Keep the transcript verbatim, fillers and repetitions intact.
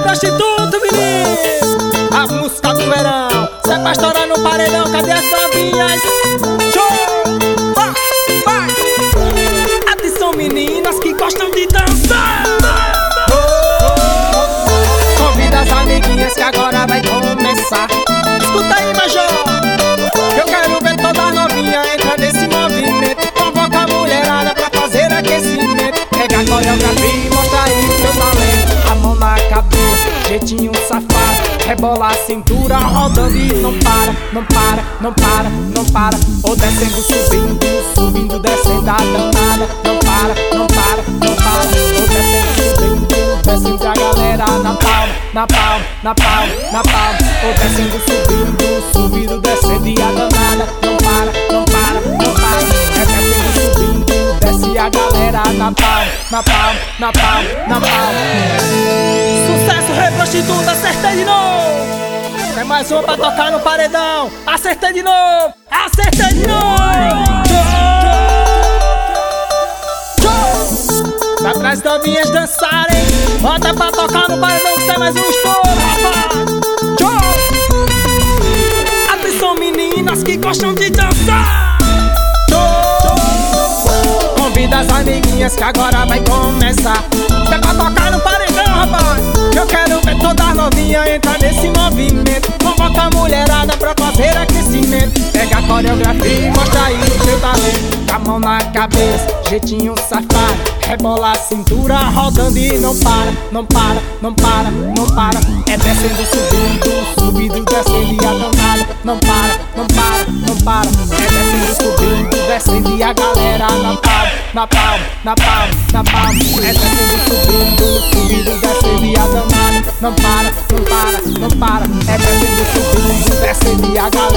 prostituto, menino. A música do verão, cê vai estourar no paredão, cadê as novinhas? Show! Vai, vai! Atenção, meninas que gostam de dançar. Convida as amiguinhas que agora vai começar. Escuta aí, Major, eu quero ver toda novinha entrar nesse movimento. Convoca a mulherada pra fazer aquecimento. Pega a coreografia e mostra aí o teu talento. A mão na cabeça, jeitinho safado. Rebola a cintura, rodando e não para, não para, não para, não para. Ou descendo, subindo, subindo, descendo a danada. Não para, não para, não para. Ou descendo, subindo, descendo a galera na palma, na palma, na palma, na palma. Ou descendo, subindo, subindo, descendo e a danada. Não para, não para, não para. É descendo, subindo, desce a galera na palma, na palma, na palma, na palma. Sucesso, rei prostituta, acertei de novo. Tem mais um pra tocar no paredão. Acertei de novo, acertei de novo. Pra trás novinhas dançarem, bota pra tocar no paredão que tem mais um estouro, rapaz. Atenção, meninas que gostam de dançar. Convida as amiguinhas que agora vai começar. É pra tocar no paredão, rapaz. Eu quero ver toda novinha entrar nesse movimento. Convoca a mulherada pra fazer aquecimento. Pega a coreografia e mostra aí o teu talento. Com a mão na cabeça, jeitinho safado. Rebola a cintura, rodando e não para, não para, não para, não para. É descendo, subindo, subindo, descendo e a danada. Não para, não para, não para. É descendo, subindo, descendo e a galera na palma, na palma, na palma, na palma. É descendo, subindo, subindo, descendo e a danada. Não para, não para, não para. É descendo, subindo, descendo e a galera